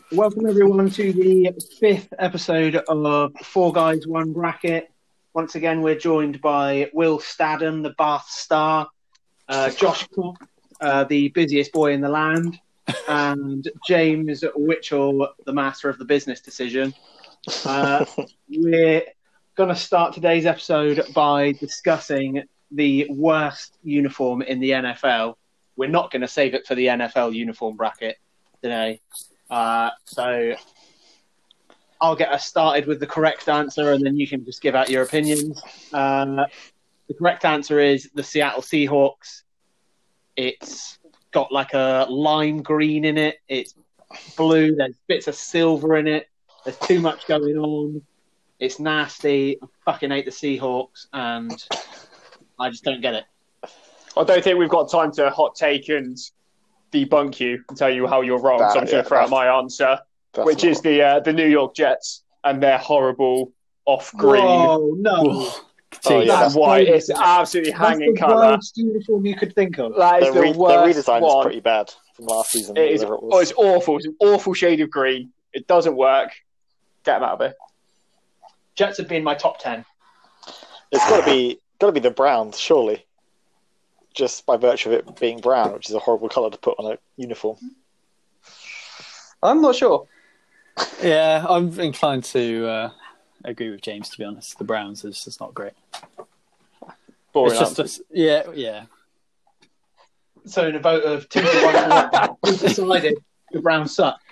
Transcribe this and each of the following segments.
Welcome everyone to the fifth episode of Four Guys One Bracket. Once again, we're joined by Will Staddon, the Bath star, Josh Cook, the busiest boy in the land, and James Witchell, the master of the business decision. We're going to start today's episode by discussing the worst uniform in the NFL. We're not going to save it for the NFL uniform bracket today. So I'll get us started with the correct answer, and then you can just give out your opinions. The correct answer is the Seattle Seahawks. It's got like a lime green in it. It's blue. There's bits of silver in it. There's too much going on. It's nasty. I fucking hate the Seahawks, and I just don't get it. I don't think we've got time to hot take and debunk you and tell you how you're wrong. So I'm just going to throw out my answer, which is the New York Jets and their horrible off-green. Oh, no. That's white. It's absolutely hanging colour. That's the worst uniform you could think of. That is the worst redesign one. is pretty bad from last season. It's awful. It's an awful shade of green. It doesn't work. Get them out of it. Jets have been my top 10. It's got to be the Browns, surely. Just by virtue of it being brown, which is a horrible colour to put on a uniform. I'm not sure. Yeah, I'm inclined to agree with James, to be honest. The Browns is just not great. Boring. It's just yeah. So in a vote of 2 to 1, we decided the Browns suck.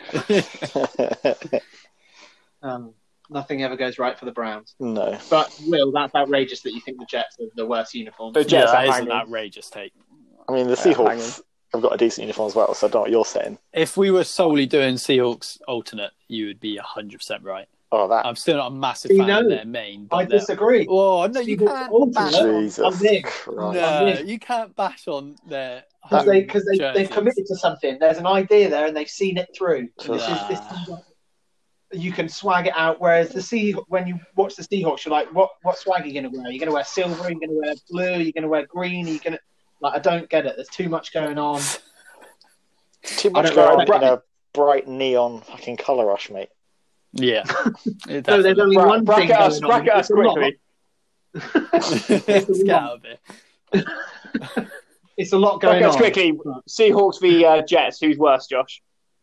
Nothing ever goes right for the Browns. No. But, Will, that's outrageous that you think the Jets are the worst uniform. The Jets that are is an hanging. outrageous take. I mean, the Seahawks have got a decent uniform as well, so I don't know what you're saying. If we were solely doing Seahawks alternate, you would be 100% right. Oh, that. I'm still not a massive fan of their main. But I disagree. Oh, no, you Seahawks can't bash on. Jesus Christ. No, you can't bash on their. Because they've committed to something. There's an idea there and they've seen it through. This is you can swag it out. Whereas when you watch the Seahawks, you're like, what swag are you going to wear? You're going to wear silver, you're going to wear blue, you're going to wear green, you're going to... Like, I don't get it. There's too much going on. Too much going on in a bright neon fucking colour rush, mate. Yeah. No, there's only one thing going on. Bracket us quickly. Let's get out of it. It's a lot going Bracket us on. quickly. Seahawks v Jets. Who's worse, Josh?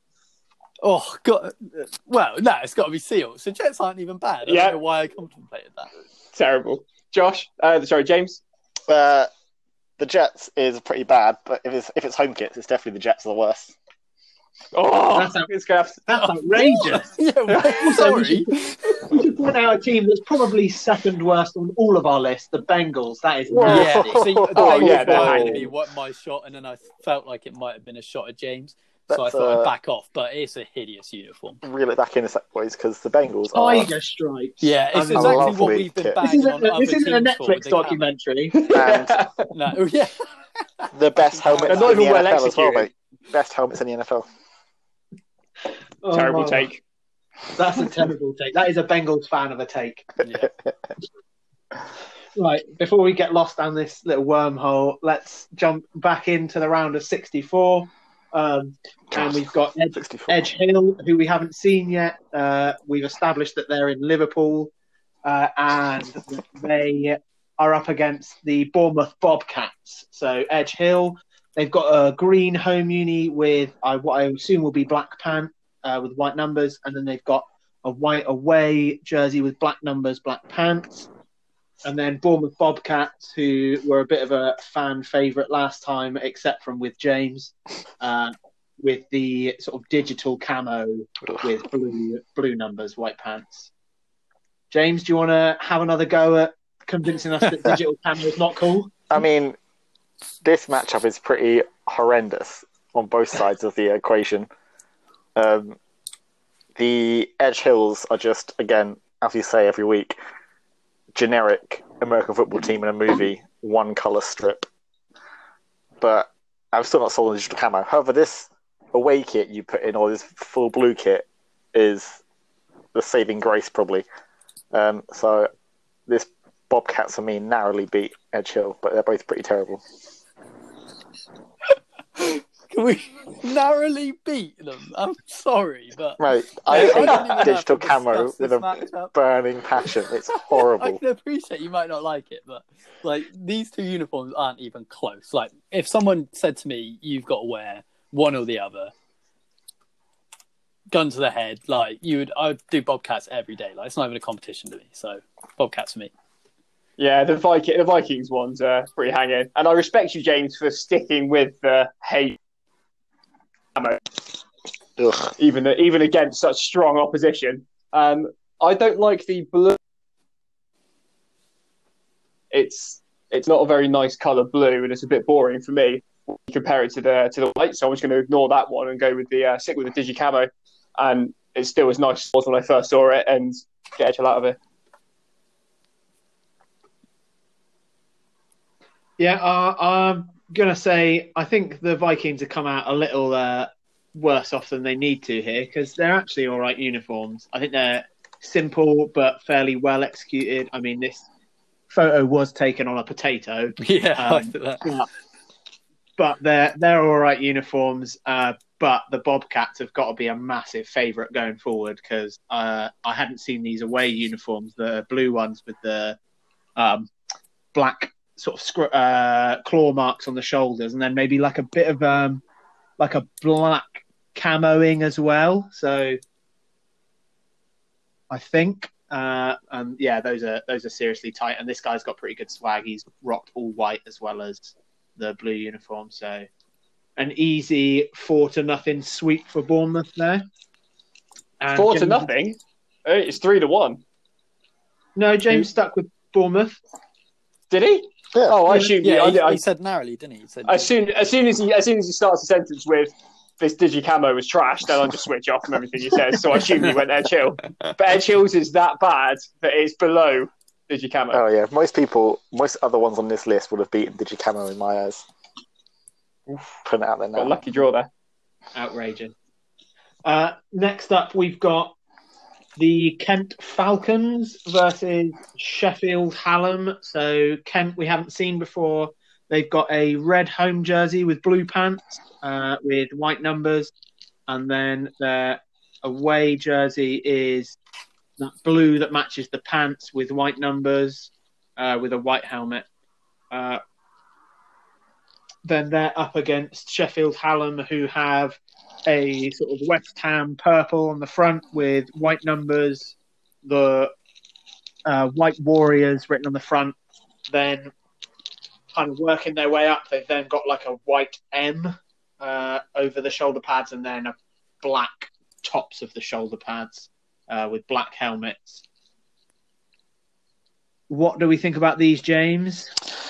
Oh, God. Well, no, it's got to be Seahawks. The Jets aren't even bad. I don't know why I contemplated that. Terrible. Josh? James? The Jets is pretty bad, but if it's home kits, it's definitely the Jets are the worst. Oh, that's outrageous. Yeah, sorry. We should point out a team that's probably second worst on all of our lists, the Bengals. That is nasty. Yeah, see, they're might hanging. be what my shot, and then I felt like it might have been a shot at James, so I That's, thought I'd back off. But it's a hideous uniform. Reel it back in a sec, boys, because the Bengals are... Tiger stripes. Yeah, it's a exactly lovely what we've been kit. banging on other This isn't a teams for, Netflix but they documentary. And can't. No, yeah. the best helmets in not the even well NFL as well, executed. mate. Best helmets in the NFL. Terrible take. That's a terrible take. That is a Bengals fan of a take. Yeah. Right, before we get lost down this little wormhole, let's jump back into the round of 64. And we've got 64. Edge Hill, who we haven't seen yet. We've established that they're in Liverpool, and they are up against the Bournemouth Bobcats. So Edge Hill, they've got a green home uni with what I assume will be black pant with white numbers, and then they've got a white away jersey with black numbers, black pants. And then Bournemouth Bobcats, who were a bit of a fan favourite last time, except from with James, with the sort of digital camo with blue numbers, white pants. James, do you want to have another go at convincing us that digital camo is not cool? I mean, this matchup is pretty horrendous on both sides of the equation. The Edge Hills are just, again, as we say every week, generic American football team in a movie, one colour strip. But I'm still not sold on digital camo. However, this away kit you put in, or this full blue kit, is the saving grace, probably. So this Bobcats, for me, narrowly beat Edge Hill, but they're both pretty terrible. we narrowly beat them? I'm sorry, but Mate, I don't even hate have digital to camo discuss with this a matchup. burning passion. It's I horrible. can appreciate you might not like it, but like these two uniforms aren't even close. Like if someone said to me, "You've got to wear one or the other," gun to the head, like I'd do Bobcats every day. Like it's not even a competition to me. So Bobcats for me. Yeah, the Vikings one's pretty hanging, and I respect you, James, for sticking with the hate camo, even against such strong opposition. I don't like the blue. It's not a very nice colour blue, and it's a bit boring for me. Compare it to the white, so I'm just going to ignore that one and go with the stick with the digi camo, and it's still as nice as it was when I first saw it, and get a chill out of it. Yeah, I'm going to say I think the Vikings have come out a little worse off than they need to here because they're actually all right uniforms. I think they're simple but fairly well executed. I mean, this photo was taken on a potato. Yeah, I think that. But they're all right uniforms. But the Bobcats have got to be a massive favourite going forward because I hadn't seen these away uniforms, the blue ones with the black sort of claw marks on the shoulders, and then maybe like a bit of like a black camoing as well. So I think, and yeah, those are seriously tight. And this guy's got pretty good swag. He's rocked all white as well as the blue uniform. So an easy 4-0 sweep for Bournemouth there. 4-0. It's 3-1. No, James stuck with Bournemouth. Did he? Yeah. Oh, I assume. Yeah, he said narrowly, didn't he? He said, as soon as he starts a sentence with "this digi camo was trash," then I'll just switch off from everything he says. So I assume he went Edge Hill. But Edge Hill's is that bad that it's below digi camo. Oh yeah, most other ones on this list would have beaten digi camo in my eyes. Putting it out there now. Got a lucky draw there. Outrageous. Next up, we've got the Kent Falcons versus Sheffield Hallam. So Kent, we haven't seen before. They've got a red home jersey with blue pants with white numbers. And then their away jersey is that blue that matches the pants with white numbers with a white helmet. Then they're up against Sheffield Hallam, who have a sort of West Ham purple on the front with white numbers, the white Warriors written on the front. Then kind of working their way up, they've then got like a white M over the shoulder pads and then a black tops of the shoulder pads with black helmets. What do we think about these, James?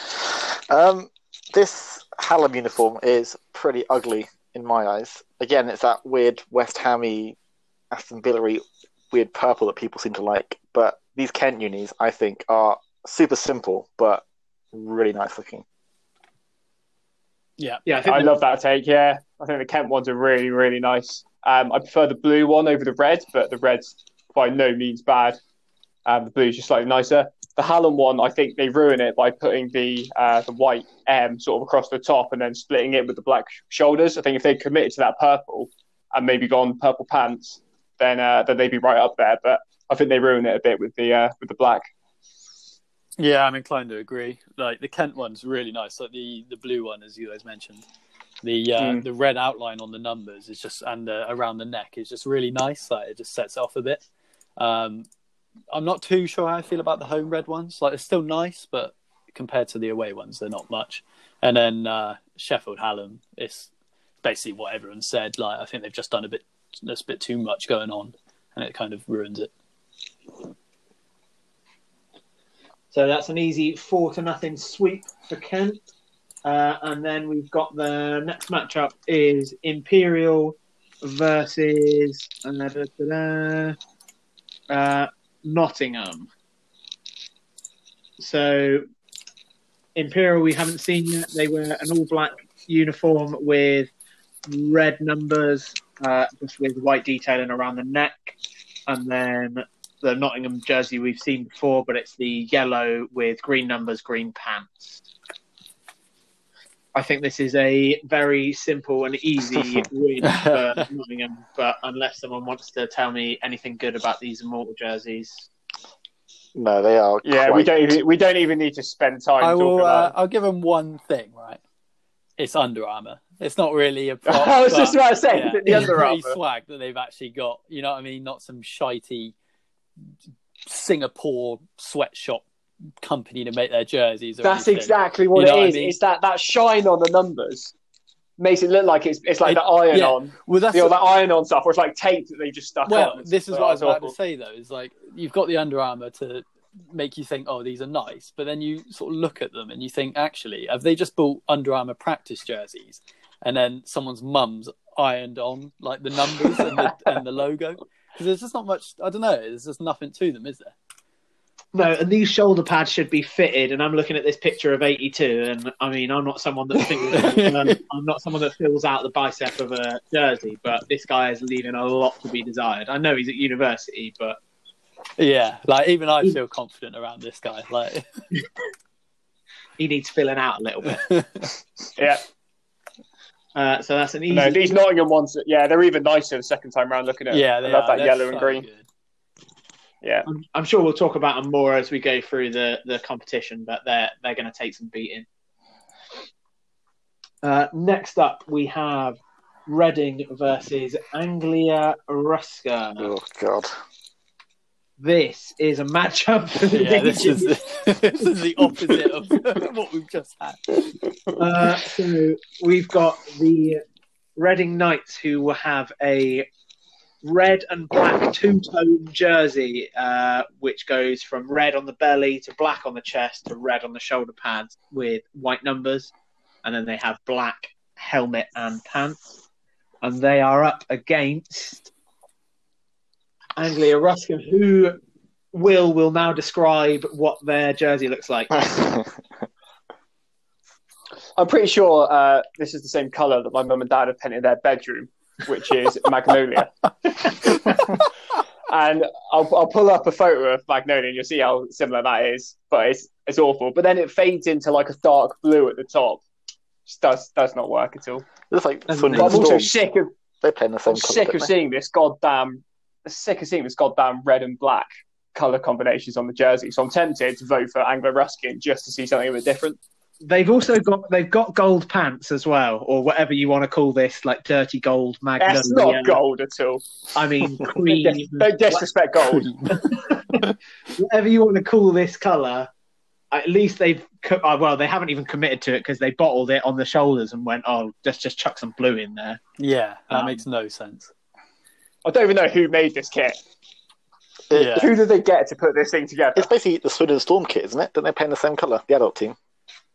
This Hallam uniform is pretty ugly in my eyes. Again, it's that weird West Ham-y, Aston Villa-y weird purple that people seem to like. But these Kent unis, I think, are super simple but really nice looking. Yeah, I love that take. Yeah, I think the Kent ones are really, really nice. I prefer the blue one over the red, but the red's by no means bad. The blue's just slightly nicer. The Hallam one, I think they ruin it by putting the white M sort of across the top and then splitting it with the black shoulders. I think if they committed to that purple and maybe gone purple pants, then they'd be right up there. But I think they ruin it a bit with the black. Yeah, I'm inclined to agree. Like the Kent one's really nice. Like the blue one, as you guys mentioned, the red outline on the numbers is just and around the neck is just really nice. Like it just sets it off a bit. I'm not too sure how I feel about the home red ones. Like, they're still nice, but compared to the away ones, they're not much. And then Sheffield Hallam, it's basically what everyone said. Like, I think they've just done there's a bit too much going on, and it kind of ruins it. So that's an easy 4-0 sweep for Kent. And then we've got the next matchup is Imperial versus Nottingham. So Imperial we haven't seen yet. They wear an all-black uniform with red numbers, just with white detailing around the neck. And then the Nottingham jersey we've seen before, but it's the yellow with green numbers, green pants. I think this is a very simple and easy win for Nottingham. But unless someone wants to tell me anything good about these Immortal jerseys, no, they are. Yeah, we don't even need to spend time talking about it. I'll give them one thing, right? It's Under Armour. It's not really a prop. I was just about to say, the it's Under pretty Armour. swag that they've actually got. You know what I mean? Not some shitey Singapore sweatshop company to make their jerseys. That's anything. exactly what You know it what is. I mean? It's that shine on the numbers makes it look like it's like the iron on. Well, that's that iron on stuff, or it's like tape that they just stuck on. Well, this is what I was about awful. to say, though. Is like you've got the Under Armour to make you think, oh, these are nice, but then you sort of look at them and you think, actually, have they just bought Under Armour practice jerseys, and then someone's mum's ironed on like the numbers and the logo? Because there's just not much. I don't know. There's just nothing to them, is there? no. And these shoulder pads should be fitted. And I'm looking at this picture of 82, and I mean, I'm not someone that I'm not someone that fills out the bicep of a jersey, but this guy is leaving a lot to be desired. I know he's at university, but Yeah, like even I feel confident around this guy. Like he needs filling out a little bit. Yeah. So that's an easy. No, these Nottingham ones, they're even nicer the second time round looking at it. yeah, I they love are. that They're yellow and so green. good. Yeah. I'm sure we'll talk about them more as we go through the competition, but they're going to take some beating. Next up, we have Reading versus Anglia Russia. Oh God! This is a matchup for the Yeah, this ages. is the opposite of what we've just had. So we've got the Reading Knights, who will have a red and black two-tone jersey, which goes from red on the belly to black on the chest to red on the shoulder pads with white numbers, and then they have black helmet and pants, and they are up against Anglia Ruskin, who will now describe what their jersey looks like. I'm pretty sure this is the same colour that my mum and dad have painted their bedroom, which is magnolia. And I'll pull up a photo of magnolia and you'll see how similar that is. But it's awful. But then it fades into like a dark blue at the top. Just does not work at all. It's like And Swindon But I'm also Storm. sick of They're playing the same sick colour. of seeing this goddamn red and black colour combinations on the jersey. So I'm tempted to vote for Anglo Ruskin just to see something a bit different. They've got gold pants as well, or whatever you want to call this, like dirty gold magnolia. It's not gold at all. I mean, cream. Don't disrespect gold. Whatever you want to call this colour. At least they haven't even committed to it because they bottled it on the shoulders and went, oh, let's just chuck some blue in there. Yeah, that makes no sense. I don't even know who made this kit. Yeah. Who did they get to put this thing together? It's basically the Swindon Storm kit, isn't it? Don't they play in the same colour? The adult team.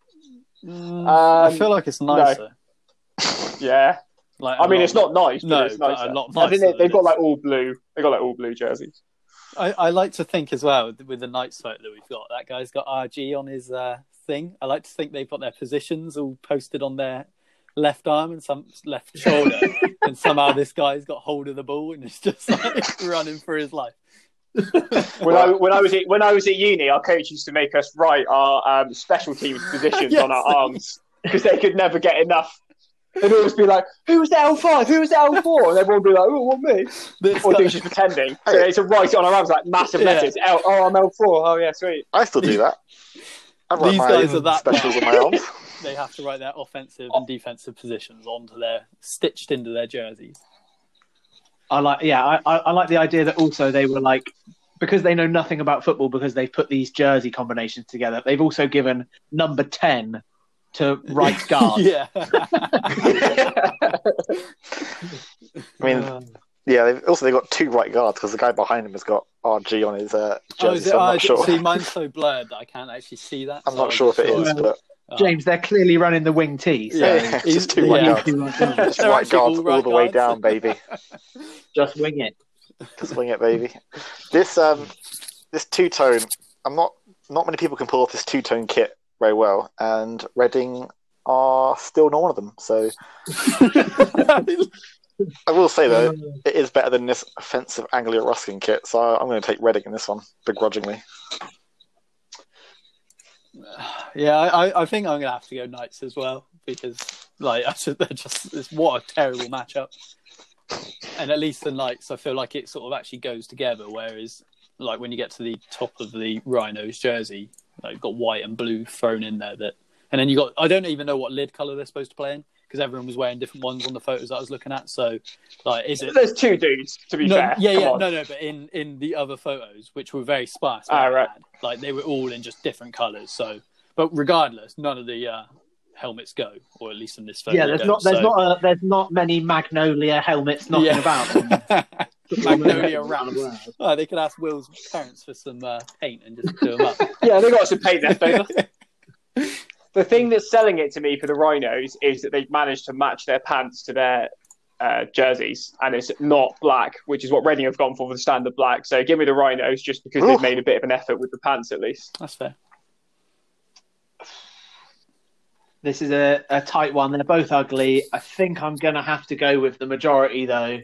I feel like it's nicer. Yeah. Like, I mean, it's not nice, but No, it's but nicer. a lot I think nicer they've got than like all blue. They got like all blue jerseys. I like to think as well with the Knights photo that we've got. That guy's got RG on his thing. I like to think they've got their positions all posted on their left arm and some left shoulder, and somehow this guy's got hold of the ball and is just like running for his life. When I was at uni, our coach used to make us write our special teams positions on our arms because they could never get enough. They'd always be like, "Who was the L5? Who was the L4?" And everyone would be like, "Oh, what me?" Or they were just pretending. So it's a write it on our arms like massive letters. I'm L4. Oh yeah, sweet. I still do that. I write These my guys are that specials bad. on my arms. They have to write their offensive and defensive positions stitched into their jerseys. I like the idea that also they were like, because they know nothing about football because they've put these jersey combinations together, they've also given number 10 to right guard. Yeah. I mean, they've got two right guards because the guy behind him has got RG on his jersey, so I'm not sure. See, mine's so blurred that I can't actually see that. I'm not sure if it is, but... James, they're clearly running the wing T. So Yeah, just two white guards. Just They're white actually guards all right all the way guards. down, baby. just wing it. Just wing it, baby. This two-tone, not many people can pull off this two-tone kit very well, and Reading are still not one of them. So I will say though, it is better than this offensive Anglia Ruskin kit. So I'm going to take Reading in this one begrudgingly. Yeah, I think I'm gonna have to go Knights as well because like it's what a terrible matchup. And at least the Knights, I feel like it sort of actually goes together. Whereas, like when you get to the top of the Rhinos jersey, like you've got white and blue thrown in there. And then you got I don't even know what lid color they're supposed to play in because everyone was wearing different ones on the photos that I was looking at. So, like, is it? There's two dudes to be fair. Yeah, no, but in the other photos, which were very sparse, right. like they were all in just different colors. So, but regardless, none of the helmets go, or at least in this photo. Yeah, there's not many Magnolia helmets knocking about. Magnolia wraps. Oh, they could ask Will's parents for some paint and just do them up. Yeah, they got some paint left over. The thing that's selling it to me for the Rhinos is that they've managed to match their pants to their jerseys, and it's not black, which is what Reading have gone for the standard black. So give me the Rhinos just because they've made a bit of an effort with the pants at least. That's fair. This is a tight one. They're both ugly. I think I'm going to have to go with the majority, though,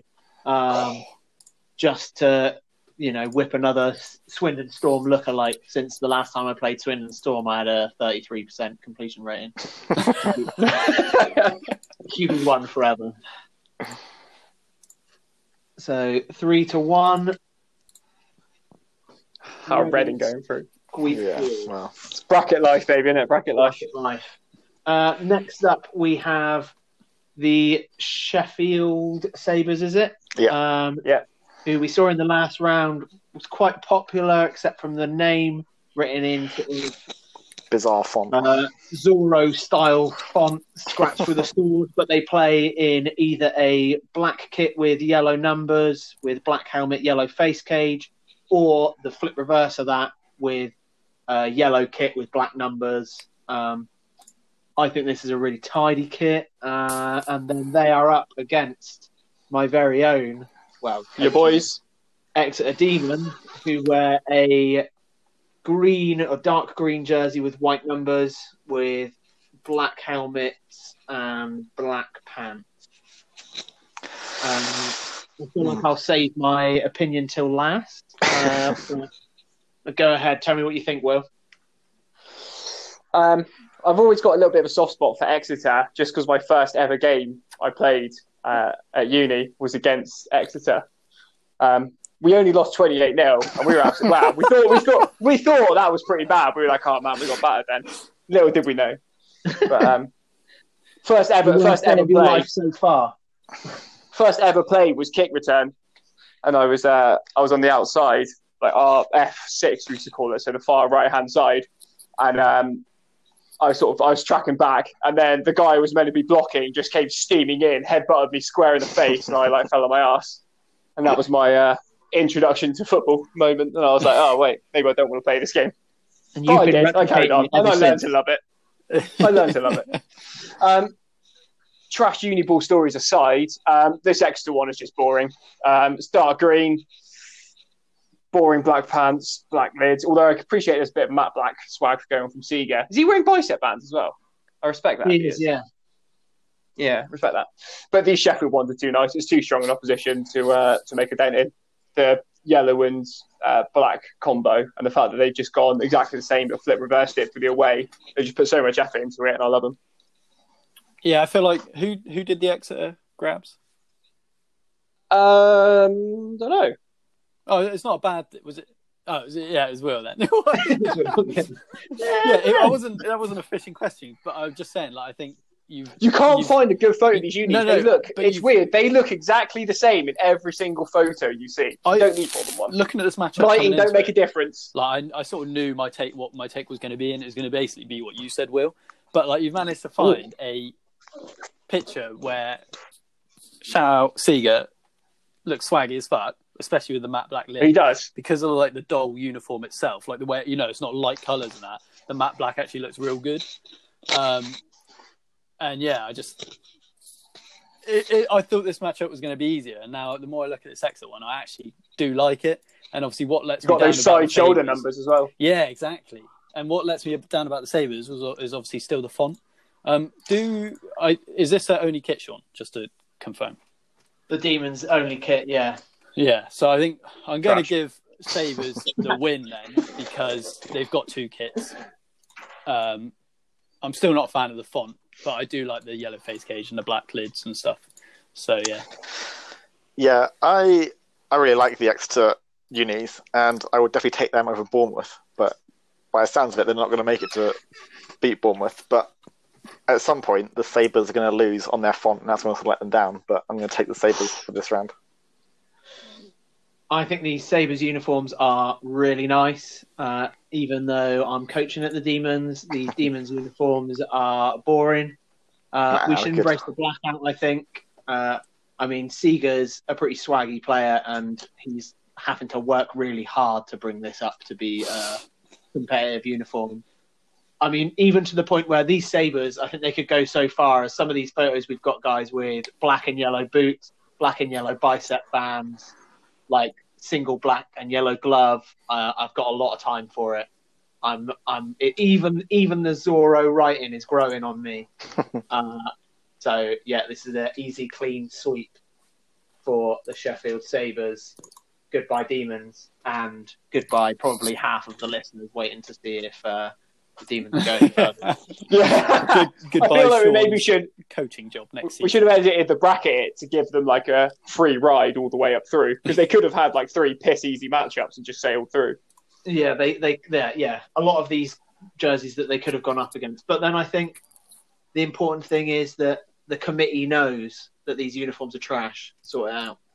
just to, whip another Swindon Storm lookalike. Since the last time I played Swindon Storm, I had a 33% completion rating. QB1 forever. So 3-1. How Reading going through? Well, it's bracket life, baby, isn't it? Bracket life. Next up, we have the Sheffield Sabres, is it? Yeah. Who we saw in the last round was quite popular, except from the name written in sort of bizarre font. Zorro-style font, scratched with a sword, but they play in either a black kit with yellow numbers, with black helmet, yellow face cage, or the flip reverse of that with a yellow kit with black numbers. I think this is a really tidy kit, and then they are up against my very own, your boys, Exeter Demon, who wear a green or dark green jersey with white numbers, with black helmets and black pants. I feel like I'll save my opinion till last. Go ahead, tell me what you think, Will. I've always got a little bit of a soft spot for Exeter, just because my first ever game I played at uni was against Exeter. We only lost 28-0, and we were absolutely wow. We thought that was pretty bad. We were like, oh man, we got battered then. Little did we know. But first ever play so far. First ever play was kick return, and I was on the outside, like our F6 we used to call it, so the far right hand side, and I was tracking back, and then the guy who was meant to be blocking just came steaming in, headbutted me square in the face, and I fell on my ass. And that was my introduction to football moment. And I was like, oh wait, maybe I don't want to play this game. And I did. I carried on, and I learned to love it. Trash Uniball stories aside, this Exeter one is just boring. It's dark green. Boring black pants, black lids. Although I appreciate there's a bit of matte black swag going from Seager. Is he wearing bicep bands as well? I respect that. He is, yeah. Yeah, respect that. But these Sheffield ones are too nice. It's too strong an opposition to make a dent in. The yellow and black combo, and the fact that they've just gone exactly the same but flip reversed it for the away. They just put so much effort into it, and I love them. Yeah, I feel like who did the Exeter grabs? Don't know. Oh, it's not bad. Was it? Oh, it was Will then. That wasn't a fishing question, but I was just saying. Like, I think you can't find a good photo of these unis. It's weird. They look exactly the same in every single photo you see. You don't need more than one. Looking at this matchup, lighting don't make a difference. Like, I sort of knew what my take was going to be, and it was going to basically be what you said, Will. But like, you've managed to find a picture where shout out Seager looks swaggy as fuck. Especially with the matte black lid. He does. Because of like the dull uniform itself, like the way, it's not light colours and that. The matte black actually looks real good. And yeah, I thought this matchup was going to be easier. And now the more I look at this Exeter one, I actually do like it. And obviously what lets me down... Got those side shoulder numbers as well. Yeah, exactly. And what lets me down about the Sabres is obviously still the font. Is this their only kit, Sean? Just to confirm. The Demons' only kit, yeah. Yeah, so I think I'm going to give Sabres the win then because they've got two kits. I'm still not a fan of the font, but I do like the yellow face cage and the black lids and stuff. So yeah. Yeah, I really like the Exeter unis, and I would definitely take them over Bournemouth. But by the sounds of it, they're not going to make it to beat Bournemouth. But at some point, the Sabres are going to lose on their font, and that's going to let them down. But I'm going to take the Sabres for this round. I think these Sabres uniforms are really nice. Even though I'm coaching at the Demons, the Demons uniforms are boring. We should embrace the blackout, I think. I mean, Seeger's a pretty swaggy player, and he's having to work really hard to bring this up to be a competitive uniform. I mean, even to the point where these Sabres, I think they could go so far as some of these photos we've got guys with black and yellow boots, black and yellow bicep bands, like single black and yellow glove. I've got a lot of time for it. Even the Zorro writing is growing on me. So yeah, this is an easy, clean sweep for the Sheffield Sabres. Goodbye Demons, and goodbye probably half of the listeners waiting to see if the Demons are going further. Yeah. Goodbye. I feel like maybe we should coaching job next season. We should have edited the bracket to give them like a free ride all the way up through, because they could have had like 3 piss easy matchups and just sailed through. Yeah, yeah, a lot of these jerseys that they could have gone up against. But then I think the important thing is that the committee knows that these uniforms are trash. Sort it out.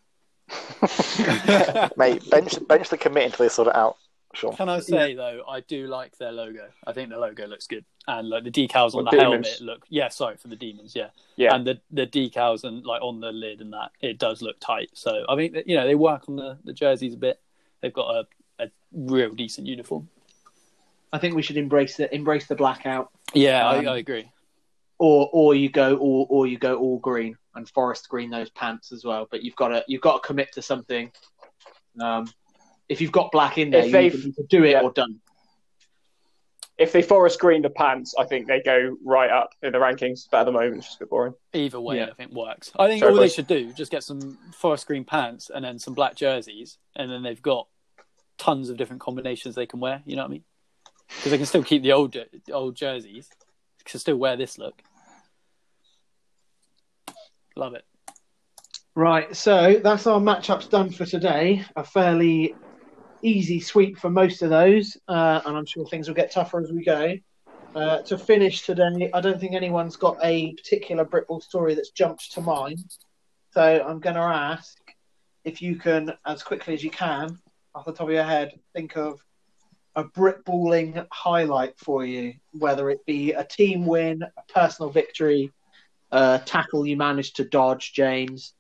Mate, bench the committee until they sort it out. Sure. Can I say though, I do like their logo. I think the logo looks good, and like the decals on the Demons? helmet look. Yeah, sorry for the Demons. Yeah, Yeah. and the decals and like on the lid and that, it does look tight. So I mean, you know, they work on the jerseys a bit. They've got a real decent uniform. I think we should embrace the blackout. Yeah, I agree. Or you go all green and forest green those pants as well. But you've got to commit to something. If you've got black in there, you need to do it or done. If they forest green the pants, I think they go right up in the rankings. But at the moment, it's just a bit boring. Either way, I think works. I think all they should do, just get some forest green pants and then some black jerseys, and then they've got tons of different combinations they can wear. You know what I mean? Because they can still keep the old jerseys. They can still wear this look. Love it. Right, so that's our matchups done for today. A fairly easy sweep for most of those, and I'm sure things will get tougher as we go. To finish today, I don't think anyone's got a particular Britball story that's jumped to mind. So I'm going to ask if you can, as quickly as you can, off the top of your head, think of a Britballing highlight for you, whether it be a team win, a personal victory, tackle you managed to dodge, James.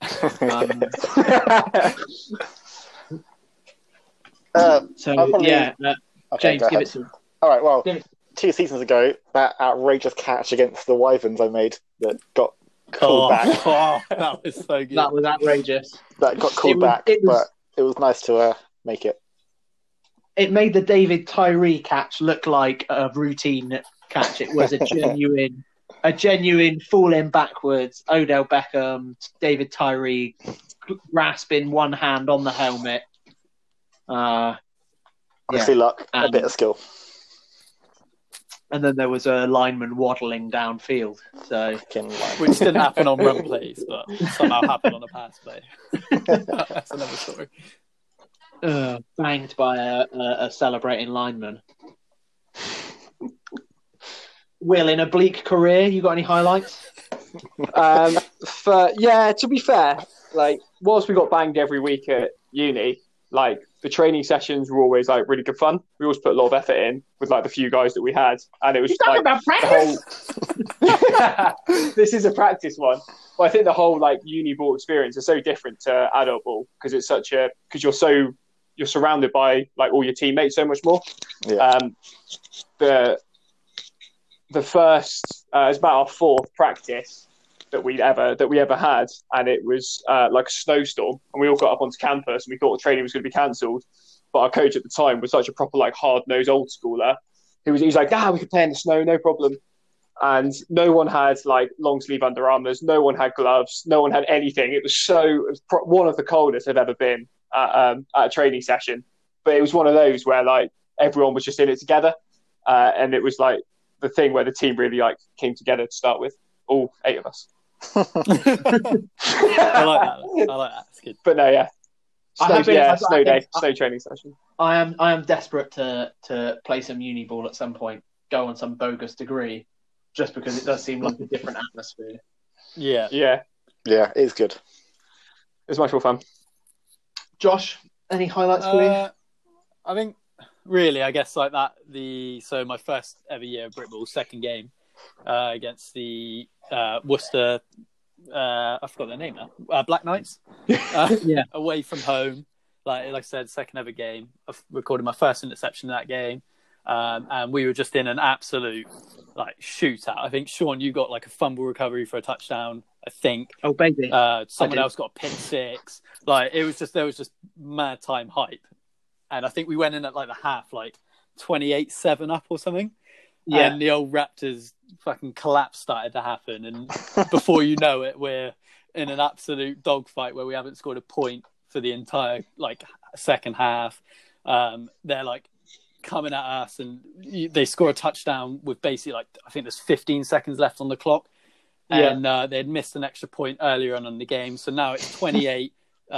James, give it to me. All right, well, 2 seasons ago, that outrageous catch against the Wyverns I made that got called back. Oh, that was so good. That was outrageous. That got called back, but it was nice to make it. It made the David Tyree catch look like a routine catch. It was a genuine falling backwards. Odell Beckham, David Tyree grasping one hand on the helmet. Honestly, luck, a bit of skill. And then there was a lineman waddling downfield. So, which didn't happen on run plays, but somehow happened on a pass play. That's another story. Banged by a celebrating lineman. Will, in a bleak career, you got any highlights? To be fair, like whilst we got banged every week at uni, like the training sessions were always like really good fun. We always put a lot of effort in with like the few guys that we had, and it was like about practice. This is a practice one. But I think the whole like uni ball experience is so different to adult ball because it's because you're surrounded by like all your teammates so much more. Yeah. The first it was about our 4th practice that we ever had, and it was like a snowstorm, and we all got up onto campus and we thought the training was going to be cancelled, but our coach at the time was such a proper like hard-nosed old schooler. He was like, we could play in the snow, no problem. And no one had like long sleeve Under Armours, no one had gloves, no one had anything. It was one of the coldest I've ever been at a training session, but it was one of those where like everyone was just in it together, and it was like the thing where the team really like came together to start with. All 8 of us. I like that. It's good. But no, yeah. Snow day, snow training session. I am desperate to play some uni ball at some point, go on some bogus degree, just because it does seem like a different atmosphere. Yeah. Yeah, it's good. It's much more fun. Josh, any highlights for you? I think, really, I guess like that. So my first ever year of Britball, second game against the Worcester. I forgot their name now. Black Knights. Away from home. Like I said, second ever game. I've recorded my first interception in that game. And we were just in an absolute like shootout. I think, Sean, you got like a fumble recovery for a touchdown, I think. Oh, baby. Someone else got a pick six. Like there was just mad time hype. And I think we went in at like the half, like 28-7 up or something. Yeah. And the old Raptors fucking collapse started to happen. And before you know it, we're in an absolute dogfight where we haven't scored a point for the entire like second half. They're like coming at us and they score a touchdown with basically like, I think there's 15 seconds left on the clock. And they'd missed an extra point earlier on in the game. So now it's 28-20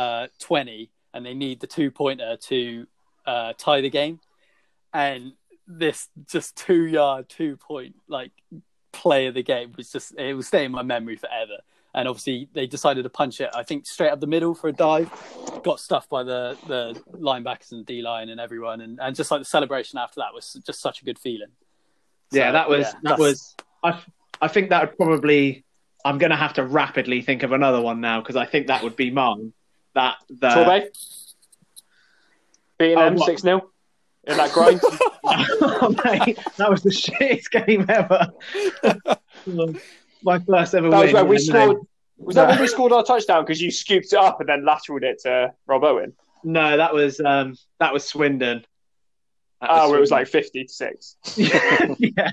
and they need the 2-pointer to tie the game. And this just 2-yard 2-point like play of the game it will stay in my memory forever. And obviously they decided to punch it, I think, straight up the middle for a dive. Got stuffed by the linebackers and D-line and everyone. And just like the celebration after that was just such a good feeling. Yeah, that was. I think that would probably. I'm going to have to rapidly think of another one now because I think that would be mine. Torbay beating them 6-0 in that grind. Oh, mate, that was the shittest game ever. My first ever win. When we scored. Was that when we scored our touchdown because you scooped it up and then lateraled it to Rob Owen? No, that was Swindon. Where it was like 50-6. Yeah.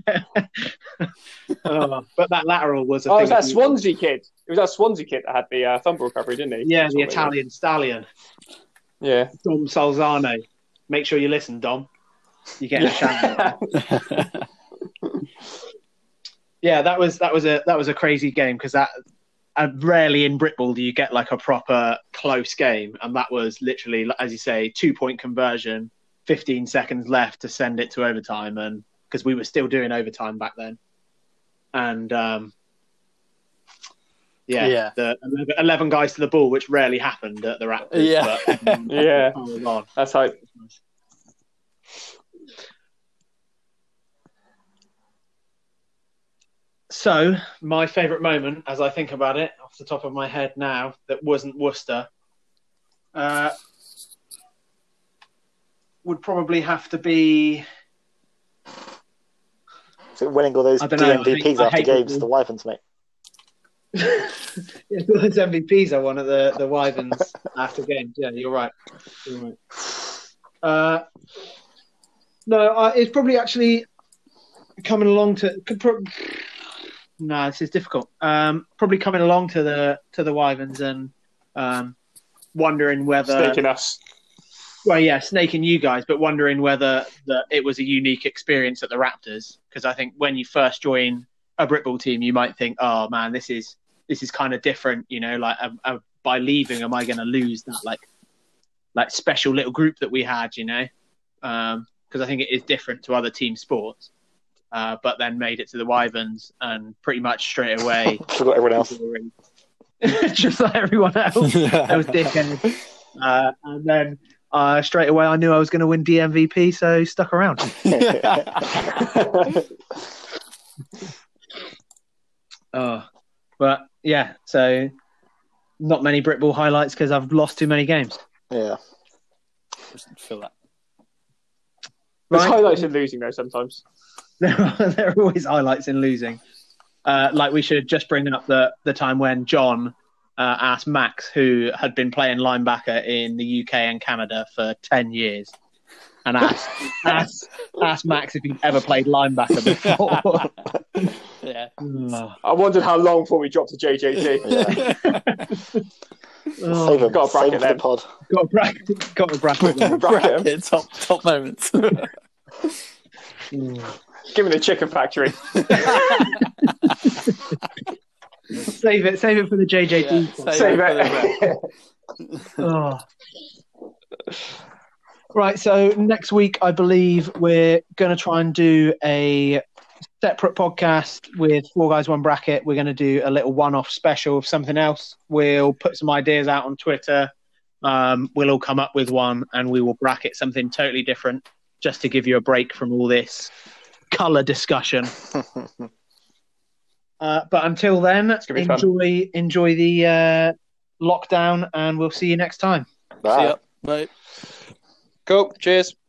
But that lateral was a thing. It was that Swansea kid. It was that Swansea kid that had the fumble recovery, didn't he? Yeah, the Italian stallion. Yeah. Dom Salzano. Make sure you listen, Dom. You get a shout. Yeah, that was a crazy game because rarely in Britball do you get like a proper close game, and that was literally, as you say, 2-point conversion. 15 seconds left to send it to overtime, and because we were still doing overtime back then. And the 11 guys to the ball, which rarely happened at the Raptors. Yeah, but, that's how. So my favourite moment, as I think about it off the top of my head now, that wasn't Worcester. Would probably have to be winning all those MVPs after games, the Wyverns, mate. Yeah, those MVPs I won at the Wyverns after games. Yeah, you're right. No, it's probably actually coming along to. No, this is difficult. Probably coming along to the Wyverns and wondering whether snaking us. Well, yeah, snaking you guys, but wondering whether it was a unique experience at the Raptors. Because I think when you first join a Britball team, you might think, "Oh man, this is kind of different." You know, like by leaving, am I going to lose that like special little group that we had? You know, because I think it is different to other team sports. But then made it to the Wyverns and pretty much straight away forgot everyone else. Just like everyone else. That was dickhead. And then straight away I knew I was going to win DMVP, so stuck around. But yeah, so not many Britball highlights because I've lost too many games. Yeah. Feel that. There's highlights in losing though sometimes. There are always highlights in losing. Like we should just bring up the time when John asked Max, who had been playing linebacker in the UK and Canada for 10 years, and asked Max if he'd ever played linebacker before. Yeah. I wondered how long before we dropped to JJT. Yeah. Got a bracket then. Pod. Got a bracket. Top moments. Give me the chicken factory. Save it for the JJD. Yeah, save it. Oh. Right, so next week I believe we're going to try and do a separate podcast with Four Guys One Bracket. We're going to do a little one-off special of something else. We'll put some ideas out on Twitter. We'll all come up with one, and we will bracket something totally different, just to give you a break from all this colour discussion. But until then, enjoy the lockdown, and we'll see you next time. Bye. See ya. Bye. Cool. Cheers.